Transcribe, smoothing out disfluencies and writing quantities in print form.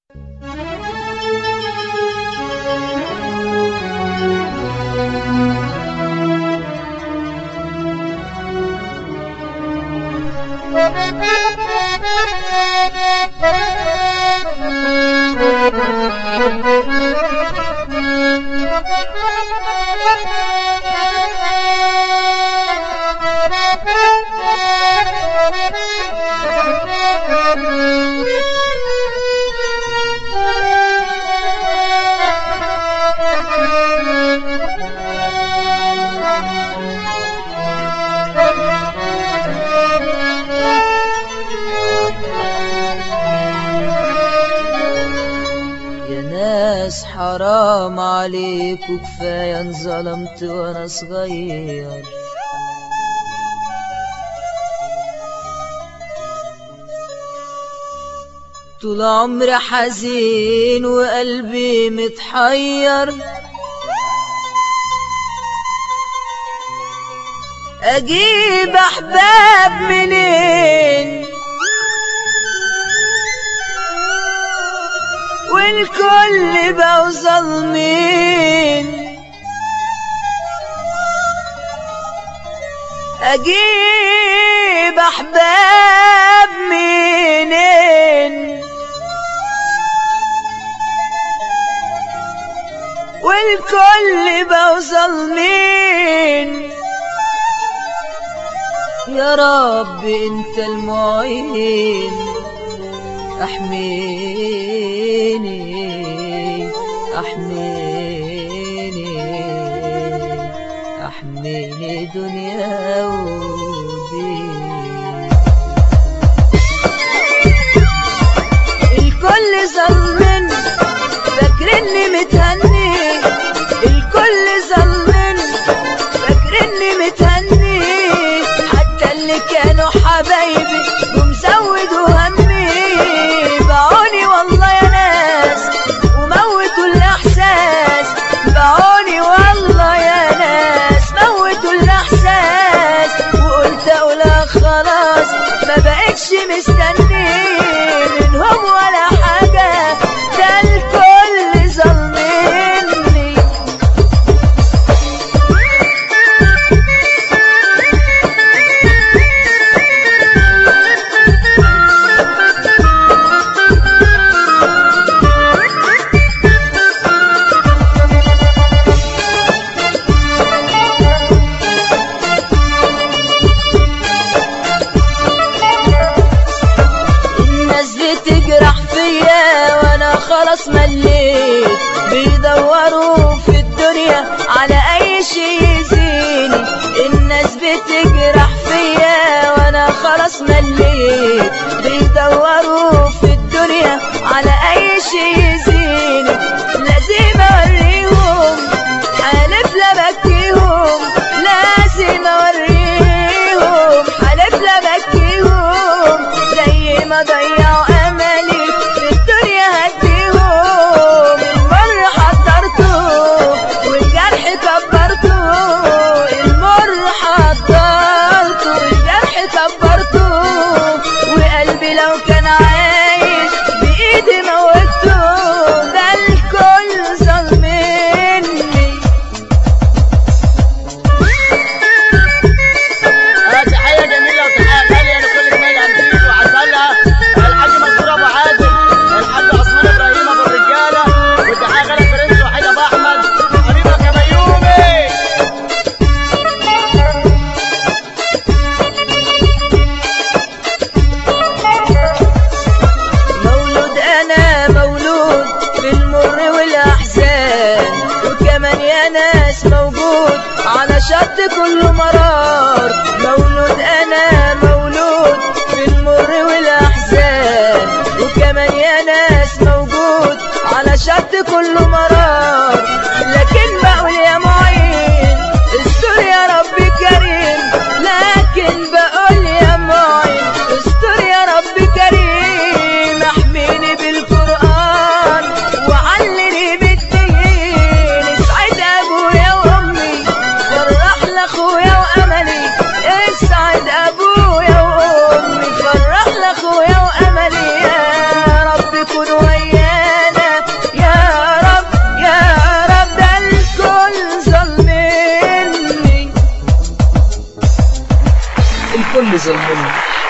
حرام عليك وكفاية انظلمت وانا صغير. طول عمري حزين وقلبي متحير، اجيب احباب منين والكل بقوا ظالمين؟ اجيب احباب منين والكل بقوا ظالمين؟ يا رب انت المعين، احميني احميني احميني دنيا ودين. الكل ظلمني فاكرني متهني، الكل ظلمني فاكرني متهني، حتى اللي كانوا حبايبي ومزودوا همي باعوني والله يا ناس وموتوا الاحساس، باعوني والله يا ناس موتوا الاحساس. وقلت اقولها خلاص ما بقتش مستني منهم ولا حاجه، ده الكل ظلمني. خلاص مليت بيدوروا في الدنيا على اي شي يزيني، الناس بتجرح فيا وانا خلاص مليت بيدوروا في الدنيا على اي شي يزيني. لازم اوريهم حالف لا بكيهم، لازم اوريهم حالف لا بكيهم، زي ما ضيعوا املي في الدنيا هديهم. المر حضرته والجرح كبرته، المر حضرته والجرح كبرته، وقلبي لو كان عايش بايدي موته، ده الكل ظلمني. تحية جميلة وتحية غالية لكل زمايل عندي وعسلها، الحاج منصور ابو عادل، الحاج عثمان ابراهيم ابو الرجالة، وتحية غالية برنس وحيد ابو احمد حبيبك يا بيومي. مولود انا مولود في المر والاحزان، وكمان يا ناس موجود على شط كل مرار. مولود انا مولود في المر والاحزان، وكمان يا ناس موجود على شط كل مرار. لكن بقول يا معين استر يا رب كريم، لكن بقول يا معين استر يا رب كريم، احميني بالقرآن وعلني بالدين، اسعد ابويا وامي فرح لاخويا واملي، اسعد ابويا وامي فرح لاخويا واملي. يا رب كن وياي يظلموني.